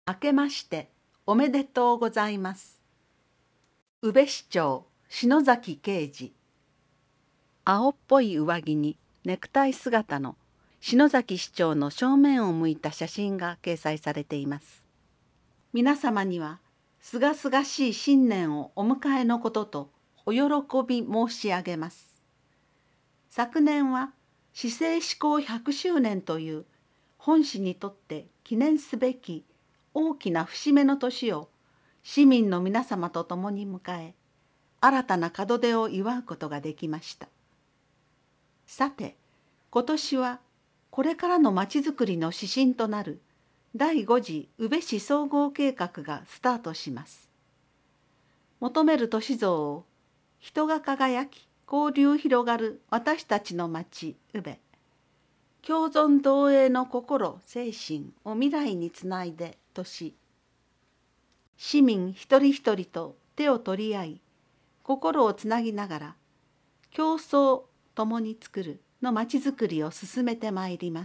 明けましておめでとうございます。宇部市長篠崎啓二。青っぽい上着にネクタイ姿の篠崎市長の正面を向いた写真が掲載されています。皆様にはすがすがしい新年をお迎えのこととお喜び申し上げます。昨年は市政施行100周年という本市にとって記念すべき大きな節目の年を市民の皆様と共に迎え、新たな門出を祝うことができました。さて、今年はこれからのまちづくりの指針となる第5次宇部市総合計画がスタートします。求める都市像を人が輝き交流広がる私たちの町宇部、共存同栄の心精神を未来につないでとし、市民一人一人と手を取り合い心をつなぎながら競争共に作るのまちづくりを進めてまいります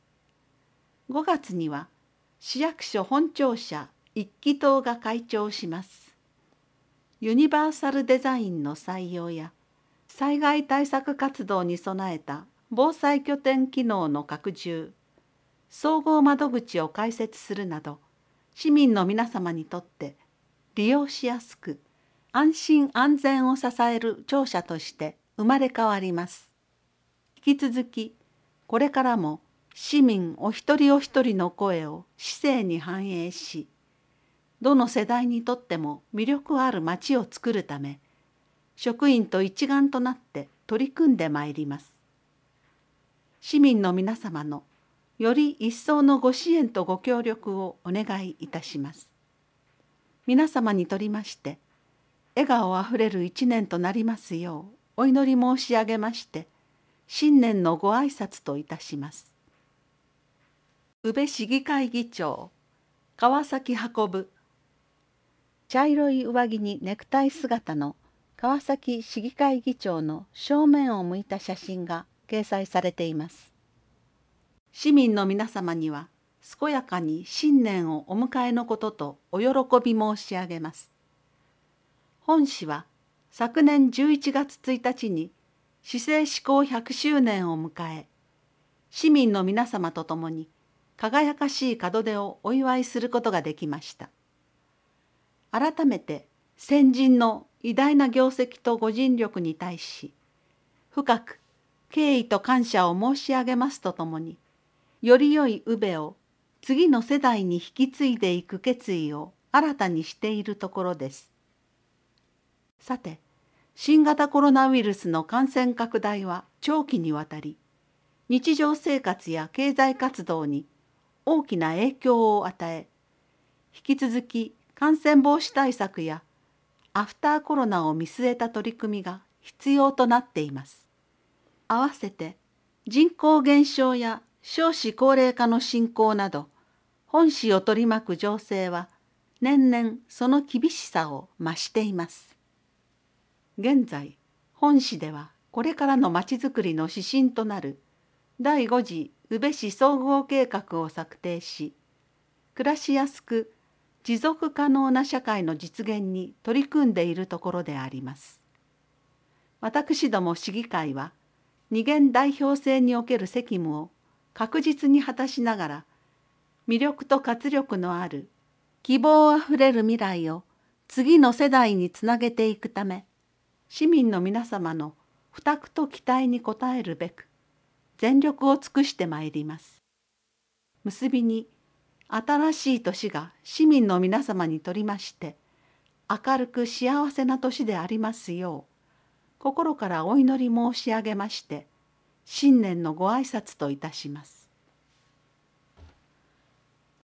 。5月には市役所本庁舎一気棟が開庁します。ユニバーサルデザインの採用や災害対策活動に備えた防災拠点機能の拡充、総合窓口を開設するなど、市民の皆様にとって利用しやすく安心安全を支える庁舎として生まれ変わります。引き続きこれからも市民お一人お一人の声を市政に反映し、どの世代にとっても魅力ある町をつくるため、職員と一丸となって取り組んでまいります。市民の皆様のより一層のご支援とご協力をお願いいたします。皆様にとりまして、笑顔あふれる一年となりますようお祈り申し上げまして、新年のご挨拶といたします。宇部市議会議長川崎運。茶色い上着にネクタイ姿の川崎市議会議長の正面を向いた写真が掲載されています。市民の皆様には健やかに新年をお迎えのこととお喜び申し上げます。本市は昨年11月1日に市政施行100周年を迎え、市民の皆様と共に輝かしい門出をお祝いすることができました。改めて先人の偉大な業績とご尽力に対し、深く敬意と感謝を申し上げますとともに、より良い宇部を次の世代に引き継いでいく決意を新たにしているところです。さて、新型コロナウイルスの感染拡大は長期にわたり、日常生活や経済活動に大きな影響を与え、引き続き感染防止対策やアフターコロナを見据えた取り組みが必要となっています。合わせて人口減少や少子高齢化の進行など、本市を取り巻く情勢は年々その厳しさを増しています。現在、本市ではこれからのまちづくりの指針となる第5次宇部市総合計画を策定し、暮らしやすく持続可能な社会の実現に取り組んでいるところであります。私ども市議会は、二元代表制における責務を確実に果たしながら、魅力と活力のある希望あふれる未来を次の世代につなげていくため、市民の皆様の負託と期待に応えるべく、全力を尽くしてまいります。結びに、新しい年が市民の皆様にとりまして、明るく幸せな年でありますよう、心からお祈り申し上げまして、新年のご挨拶といたします。